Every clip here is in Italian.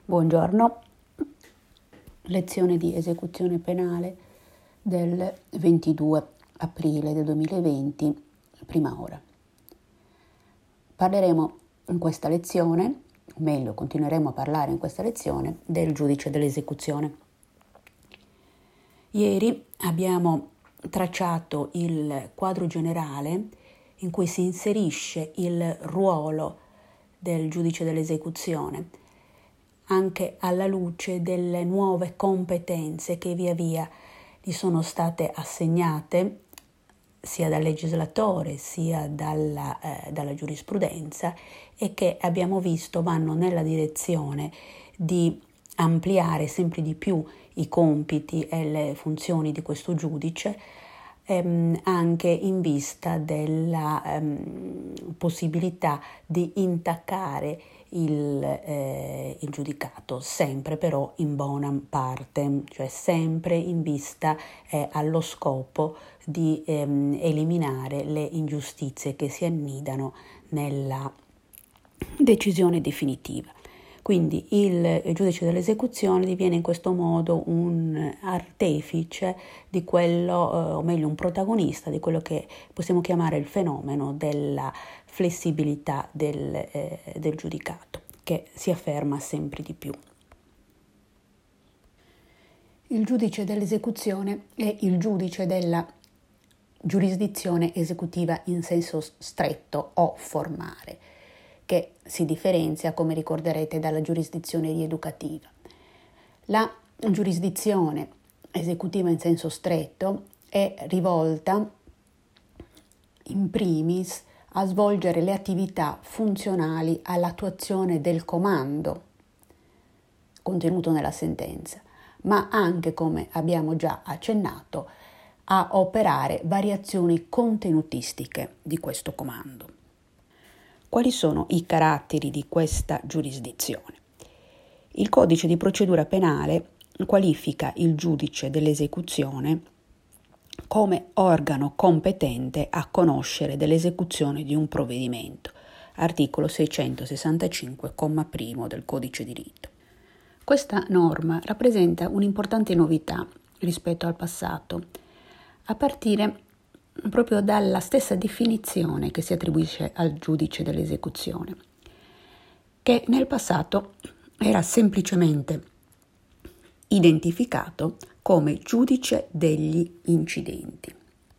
Buongiorno, lezione di esecuzione penale del 22 aprile del 2020, prima ora. Parleremo in questa lezione, meglio continueremo a parlare in questa lezione, del giudice dell'esecuzione. Ieri abbiamo tracciato il quadro generale in cui si inserisce il ruolo del giudice dell'esecuzione, anche alla luce delle nuove competenze che via via gli sono state assegnate sia dal legislatore sia dalla giurisprudenza e che abbiamo visto vanno nella direzione di ampliare sempre di più i compiti e le funzioni di questo giudice, anche in vista della possibilità di intaccare il giudicato, sempre però in buona parte, cioè sempre in vista allo scopo di eliminare le ingiustizie che si annidano nella decisione definitiva. Quindi il giudice dell'esecuzione diviene in questo modo un artefice di quello, o meglio un protagonista di quello che possiamo chiamare il fenomeno della flessibilità del giudicato, che si afferma sempre di più. Il giudice dell'esecuzione è il giudice della giurisdizione esecutiva in senso stretto o formale, che si differenzia, come ricorderete, dalla giurisdizione rieducativa. La giurisdizione esecutiva in senso stretto è rivolta in primis a svolgere le attività funzionali all'attuazione del comando contenuto nella sentenza, ma anche, come abbiamo già accennato, a operare variazioni contenutistiche di questo comando. Quali sono i caratteri di questa giurisdizione? Il codice di procedura penale qualifica il giudice dell'esecuzione come organo competente a conoscere dell'esecuzione di un provvedimento, articolo 665, comma primo del codice di rito. Questa norma rappresenta un'importante novità rispetto al passato, a partire proprio dalla stessa definizione che si attribuisce al giudice dell'esecuzione, che nel passato era semplicemente identificato come giudice degli incidenti.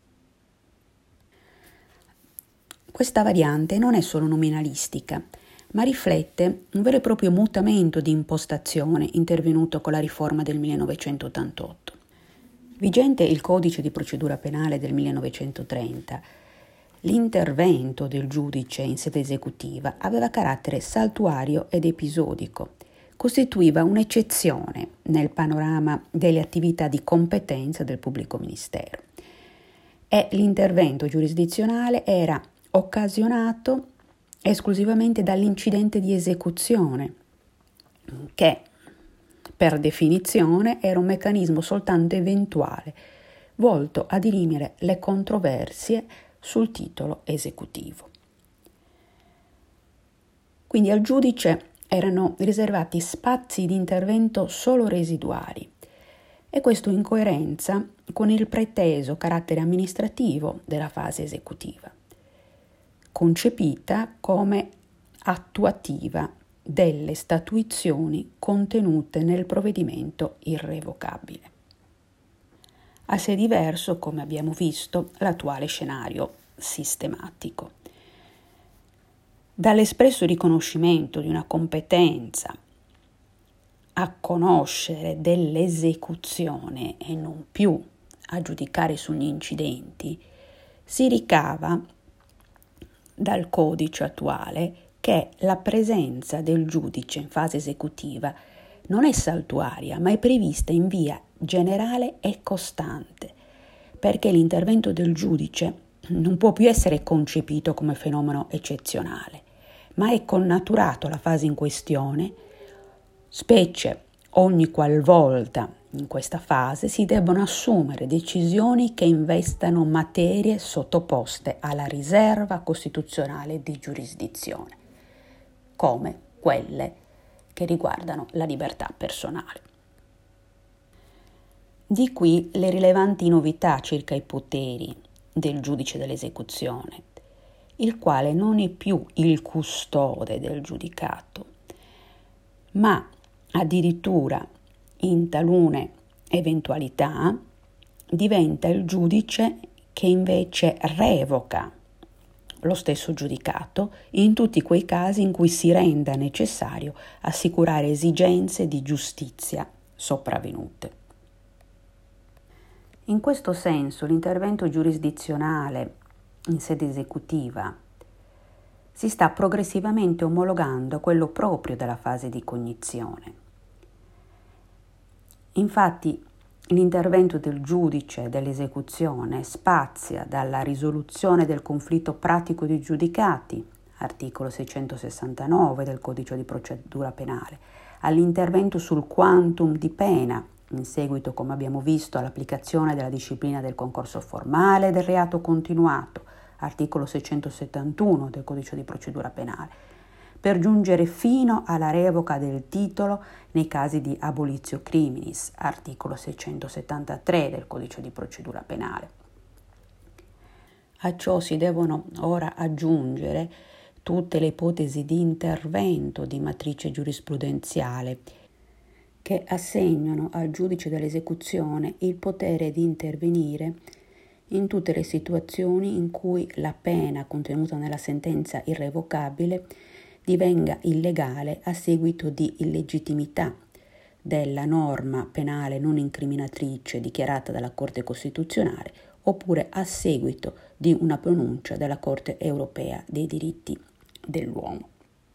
Questa variante non è solo nominalistica, ma riflette un vero e proprio mutamento di impostazione intervenuto con la riforma del 1988. Vigente il codice di procedura penale del 1930, l'intervento del giudice in sede esecutiva aveva carattere saltuario ed episodico, costituiva un'eccezione nel panorama delle attività di competenza del pubblico ministero e l'intervento giurisdizionale era occasionato esclusivamente dall'incidente di esecuzione, che per definizione era un meccanismo soltanto eventuale, volto a dirimere le controversie sul titolo esecutivo. Quindi al giudice erano riservati spazi di intervento solo residuali, e questo in coerenza con il preteso carattere amministrativo della fase esecutiva, concepita come attuativa delle statuizioni contenute nel provvedimento irrevocabile. Assai diverso, come abbiamo visto, l'attuale scenario sistematico. Dall'espresso riconoscimento di una competenza a conoscere dell'esecuzione e non più a giudicare sugli incidenti, si ricava dal codice attuale che la presenza del giudice in fase esecutiva non è saltuaria, ma è prevista in via generale e costante, perché l'intervento del giudice non può più essere concepito come fenomeno eccezionale, ma è connaturato alla fase in questione, specie ogni qualvolta in questa fase si debbono assumere decisioni che investano materie sottoposte alla riserva costituzionale di giurisdizione, come quelle che che riguardano la libertà personale. Di qui le rilevanti novità circa i poteri del giudice dell'esecuzione, il quale non è più il custode del giudicato, ma addirittura in talune eventualità diventa il giudice che invece revoca lo stesso giudicato in tutti quei casi in cui si renda necessario assicurare esigenze di giustizia sopravvenute. In questo senso l'intervento giurisdizionale in sede esecutiva si sta progressivamente omologando a quello proprio della fase di cognizione. Infatti l'intervento del giudice dell'esecuzione spazia dalla risoluzione del conflitto pratico dei giudicati, articolo 669 del Codice di procedura penale, all'intervento sul quantum di pena, in seguito, come abbiamo visto, all'applicazione della disciplina del concorso formale e del reato continuato, articolo 671 del Codice di procedura penale, per giungere fino alla revoca del titolo nei casi di abolitio criminis, articolo 673 del Codice di procedura penale. A ciò si devono ora aggiungere tutte le ipotesi di intervento di matrice giurisprudenziale che assegnano al giudice dell'esecuzione il potere di intervenire in tutte le situazioni in cui la pena contenuta nella sentenza irrevocabile divenga illegale a seguito di illegittimità della norma penale non incriminatrice dichiarata dalla Corte Costituzionale oppure a seguito di una pronuncia della Corte Europea dei diritti dell'uomo.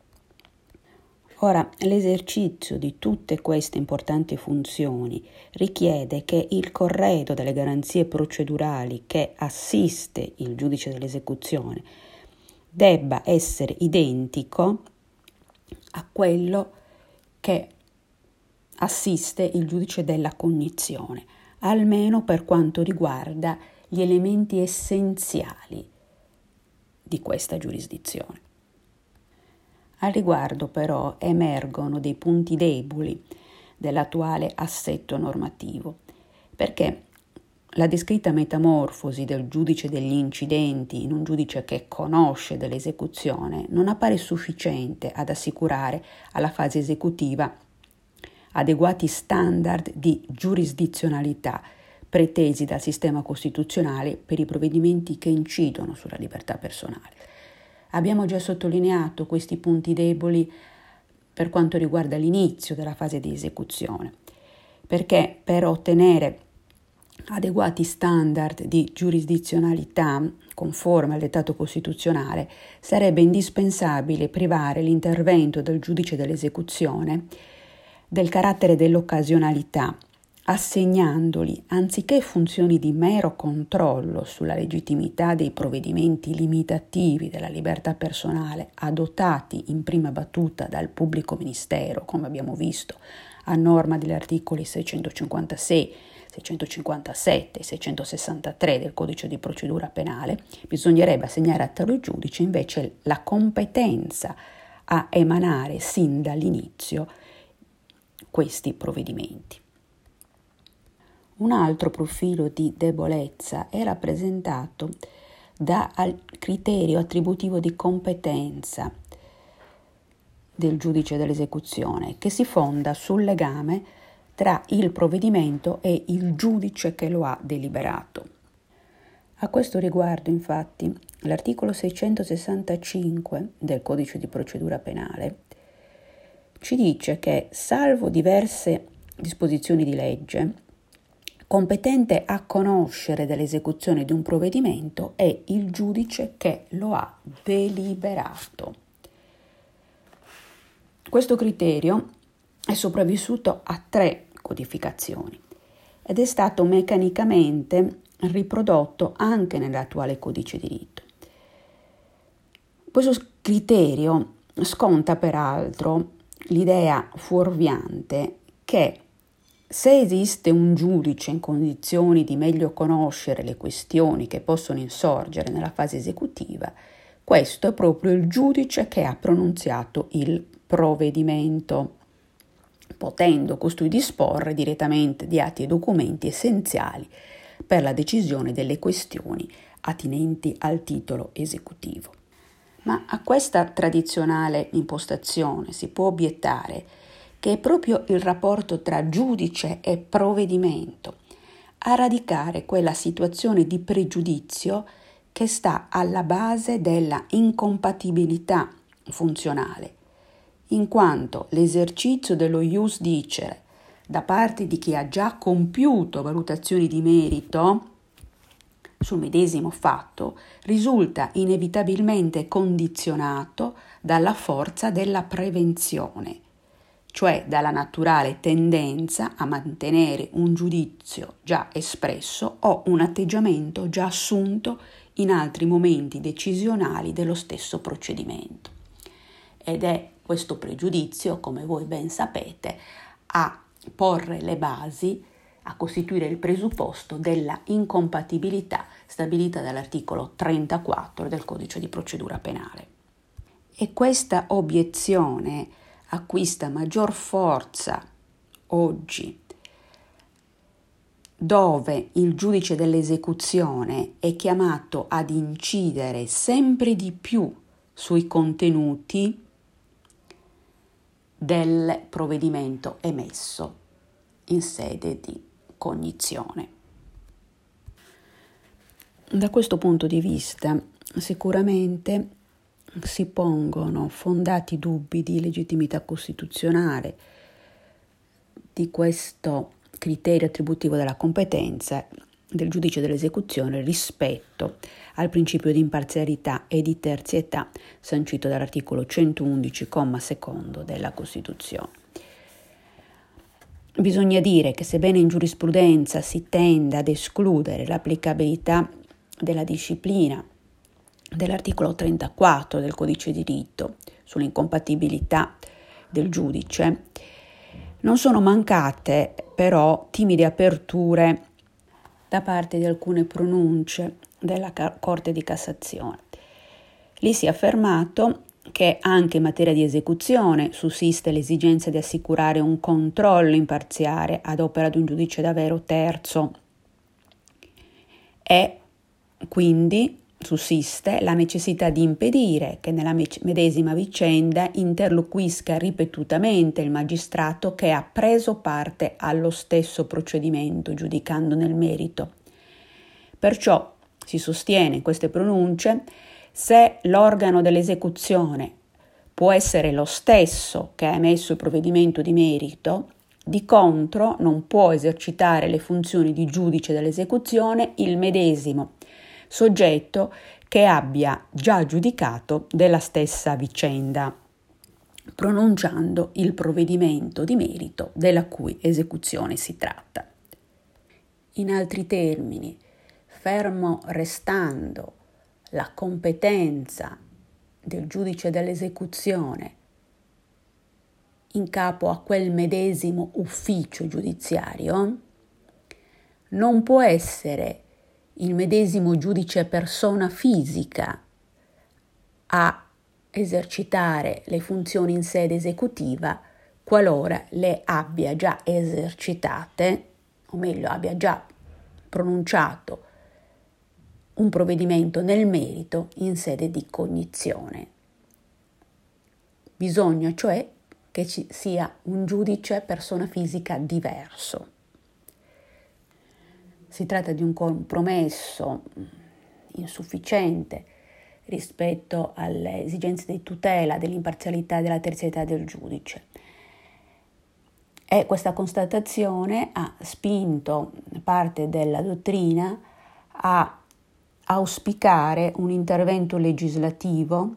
Ora, l'esercizio di tutte queste importanti funzioni richiede che il corredo delle garanzie procedurali che assiste il giudice dell'esecuzione debba essere identico a quello che assiste il giudice della cognizione, almeno per quanto riguarda gli elementi essenziali di questa giurisdizione. Al riguardo però emergono dei punti deboli dell'attuale assetto normativo, perché la descritta metamorfosi del giudice degli incidenti in un giudice che conosce dell'esecuzione non appare sufficiente ad assicurare alla fase esecutiva adeguati standard di giurisdizionalità pretesi dal sistema costituzionale per i provvedimenti che incidono sulla libertà personale. Abbiamo già sottolineato questi punti deboli per quanto riguarda l'inizio della fase di esecuzione, perché per ottenere adeguati standard di giurisdizionalità conforme al dettato costituzionale sarebbe indispensabile privare l'intervento del giudice dell'esecuzione del carattere dell'occasionalità, assegnandoli, anziché funzioni di mero controllo sulla legittimità dei provvedimenti limitativi della libertà personale adottati in prima battuta dal pubblico ministero, come abbiamo visto, a norma degli articoli 656, 657 e 663 del Codice di procedura penale, bisognerebbe assegnare a tale giudice invece la competenza a emanare sin dall'inizio questi provvedimenti. Un altro profilo di debolezza è rappresentato dal criterio attributivo di competenza del giudice dell'esecuzione, che si fonda sul legame tra il provvedimento e il giudice che lo ha deliberato. A questo riguardo, infatti, l'articolo 665 del Codice di procedura penale ci dice che, salvo diverse disposizioni di legge, competente a conoscere dell'esecuzione di un provvedimento è il giudice che lo ha deliberato. Questo criterio è sopravvissuto a 3 codificazioni ed è stato meccanicamente riprodotto anche nell'attuale codice di rito. Questo criterio sconta peraltro l'idea fuorviante che se esiste un giudice in condizioni di meglio conoscere le questioni che possono insorgere nella fase esecutiva, questo è proprio il giudice che ha pronunziato il provvedimento. potendo costui disporre direttamente di atti e documenti essenziali per la decisione delle questioni attinenti al titolo esecutivo. Ma a questa tradizionale impostazione si può obiettare che è proprio il rapporto tra giudice e provvedimento a radicare quella situazione di pregiudizio che sta alla base della incompatibilità funzionale, in quanto l'esercizio dello ius dicere da parte di chi ha già compiuto valutazioni di merito sul medesimo fatto risulta inevitabilmente condizionato dalla forza della prevenzione, cioè dalla naturale tendenza a mantenere un giudizio già espresso o un atteggiamento già assunto in altri momenti decisionali dello stesso procedimento. Ed è questo pregiudizio, come voi ben sapete, a porre le basi, a costituire il presupposto della incompatibilità stabilita dall'articolo 34 del Codice di procedura penale. E questa obiezione acquista maggior forza oggi, dove il giudice dell'esecuzione è chiamato ad incidere sempre di più sui contenuti del provvedimento emesso in sede di cognizione. Da questo punto di vista, sicuramente si pongono fondati dubbi di legittimità costituzionale di questo criterio attributivo della competenza del giudice dell'esecuzione rispetto al principio di imparzialità e di terzietà sancito dall'articolo 111, comma secondo della Costituzione. Bisogna dire che sebbene in giurisprudenza si tenda ad escludere l'applicabilità della disciplina dell'articolo 34 del Codice di diritto sull'incompatibilità del giudice, non sono mancate però timide aperture da parte di alcune pronunce della Corte di Cassazione. Lì si è affermato che anche in materia di esecuzione sussiste l'esigenza di assicurare un controllo imparziale ad opera di un giudice davvero terzo e quindi sussiste la necessità di impedire che nella medesima vicenda interloquisca ripetutamente il magistrato che ha preso parte allo stesso procedimento, giudicando nel merito. Perciò si sostiene in queste pronunce, se l'organo dell'esecuzione può essere lo stesso che ha emesso il provvedimento di merito, di contro non può esercitare le funzioni di giudice dell'esecuzione il medesimo soggetto che abbia già giudicato della stessa vicenda, pronunciando il provvedimento di merito della cui esecuzione si tratta. In altri termini, fermo restando la competenza del giudice dell'esecuzione in capo a quel medesimo ufficio giudiziario, non può essere il medesimo giudice persona fisica a esercitare le funzioni in sede esecutiva qualora le abbia già esercitate, o meglio abbia già pronunciato un provvedimento nel merito in sede di cognizione. Bisogna cioè che ci sia un giudice persona fisica diverso. Si tratta di un compromesso insufficiente rispetto alle esigenze di tutela dell'imparzialità e della terzietà del giudice. E questa constatazione ha spinto parte della dottrina a auspicare un intervento legislativo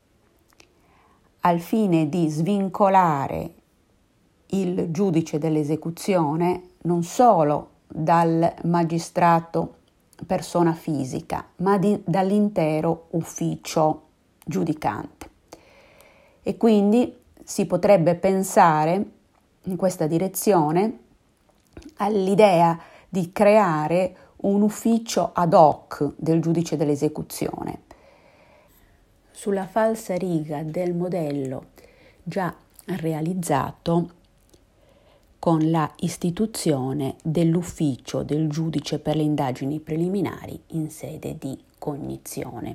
al fine di svincolare il giudice dell'esecuzione non solo dal magistrato persona fisica, ma dall'intero ufficio giudicante. E quindi si potrebbe pensare in questa direzione all'idea di creare un ufficio ad hoc del giudice dell'esecuzione, sulla falsariga del modello già realizzato con la istituzione dell'ufficio del giudice per le indagini preliminari in sede di cognizione.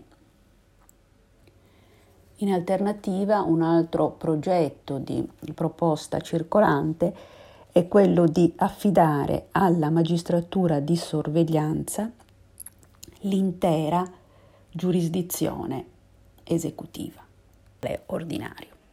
In alternativa, un altro progetto di proposta circolante è quello di affidare alla magistratura di sorveglianza l'intera giurisdizione esecutiva ordinario.